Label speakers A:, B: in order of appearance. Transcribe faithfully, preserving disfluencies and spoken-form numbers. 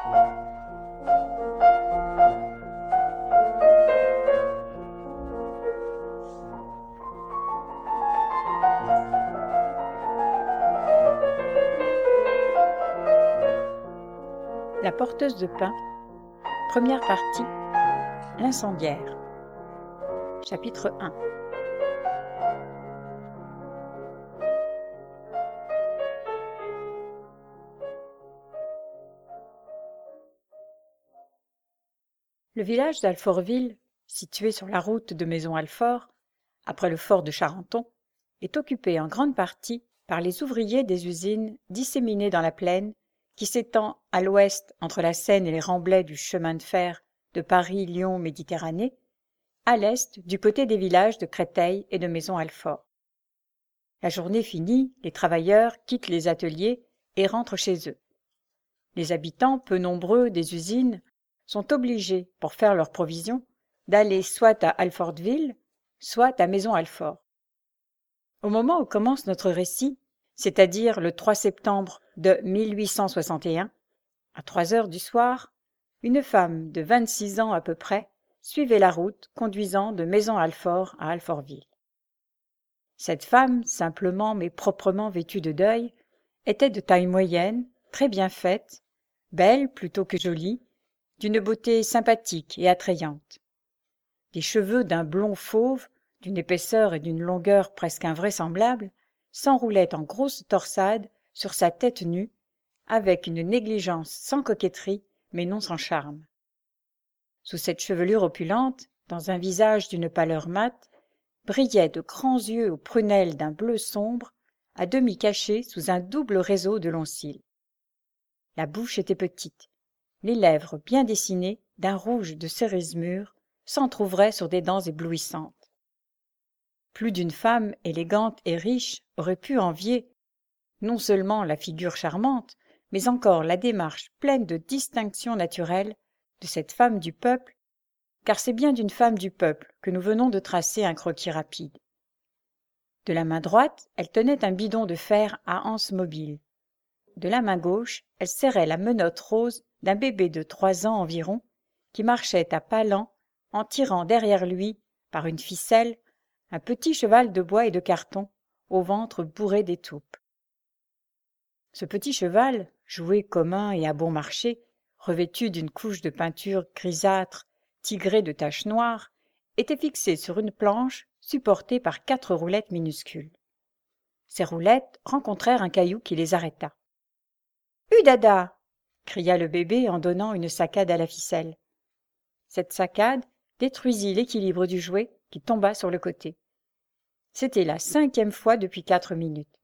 A: La porteuse de pain, première partie, l'incendiaire. Chapitre un. Le village d'Alfortville, situé sur la route de Maisons-Alfort, après le fort de Charenton, est occupé en grande partie par les ouvriers des usines disséminées dans la plaine qui s'étend à l'ouest entre la Seine et les remblais du chemin de fer de Paris-Lyon-Méditerranée, à l'est du côté des villages de Créteil et de Maisons-Alfort. La journée finie, les travailleurs quittent les ateliers et rentrent chez eux. Les habitants, peu nombreux des usines, sont obligés, pour faire leurs provisions, d'aller soit à Alfortville, soit à Maisons-Alfort. Au moment où commence notre récit, c'est-à-dire le trois septembre de mille huit cent soixante et un, à trois heures du soir, une femme de vingt-six ans à peu près suivait la route conduisant de Maisons-Alfort à Alfortville. Cette femme, simplement mais proprement vêtue de deuil, était de taille moyenne, très bien faite, belle plutôt que jolie, d'une beauté sympathique et attrayante. Les cheveux d'un blond fauve, d'une épaisseur et d'une longueur presque invraisemblables, s'enroulaient en grosses torsades sur sa tête nue, avec une négligence sans coquetterie, mais non sans charme. Sous cette chevelure opulente, dans un visage d'une pâleur mate, brillaient de grands yeux aux prunelles d'un bleu sombre, à demi cachés sous un double réseau de longs cils. La bouche était petite, les lèvres bien dessinées d'un rouge de cerise mûre s'entr'ouvraient sur des dents éblouissantes. Plus d'une femme élégante et riche aurait pu envier non seulement la figure charmante, mais encore la démarche pleine de distinction naturelle de cette femme du peuple, car c'est bien d'une femme du peuple que nous venons de tracer un croquis rapide. De la main droite, elle tenait un bidon de fer à anse mobile. De la main gauche, elle serrait la menotte rose d'un bébé de trois ans environ, qui marchait à pas lents en tirant derrière lui, par une ficelle, un petit cheval de bois et de carton, au ventre bourré d'étoupe. Ce petit cheval, jouet commun et à bon marché, revêtu d'une couche de peinture grisâtre, tigrée de taches noires, était fixé sur une planche supportée par quatre roulettes minuscules. Ces roulettes rencontrèrent un caillou qui les arrêta. « Udada !» cria le bébé en donnant une saccade à la ficelle. Cette saccade détruisit l'équilibre du jouet qui tomba sur le côté. C'était la cinquième fois depuis quatre minutes.